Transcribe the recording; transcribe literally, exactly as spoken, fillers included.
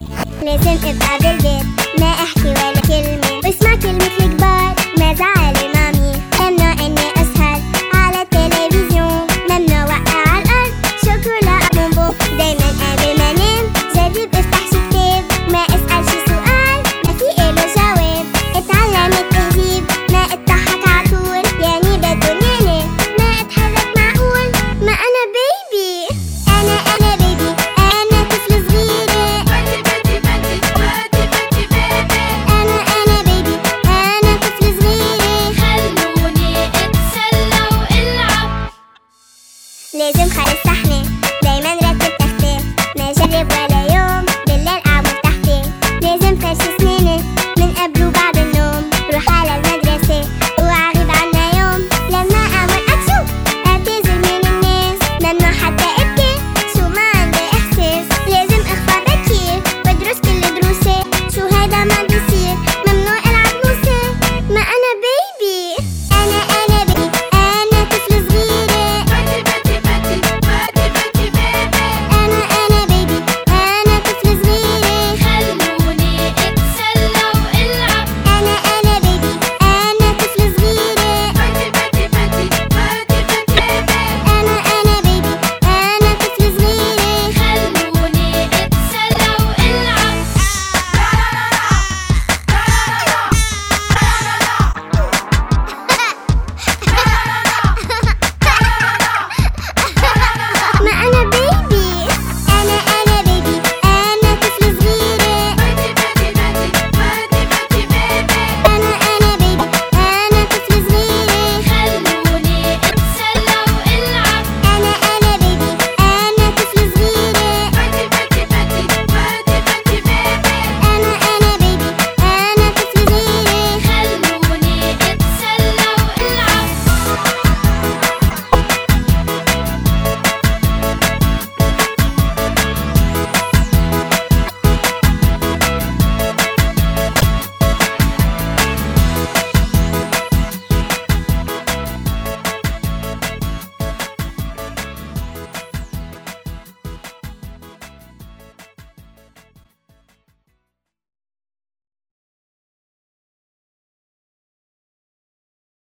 لازم ابقى بالبيت ما احكي ولا كلمة، واسمع كلمة الكبار ما زعل مامي. ممنوع اني اسهر على التلفزيون، ممنوع وقع على الارض شوكولا بومبو. دايما قبل ما انام جرب افتح شي كتاب، ما اسأل شي سؤال ما في اله جواب. اتعلم التهذيب ما اضحك عطول، يعني بدون يعني ما اتحرك معقول. ما انا بيبي، انا انا بيبي، انا طفل صغيرة. لازم خلص صحنة، دايما رتب تختة، ما جرب ولا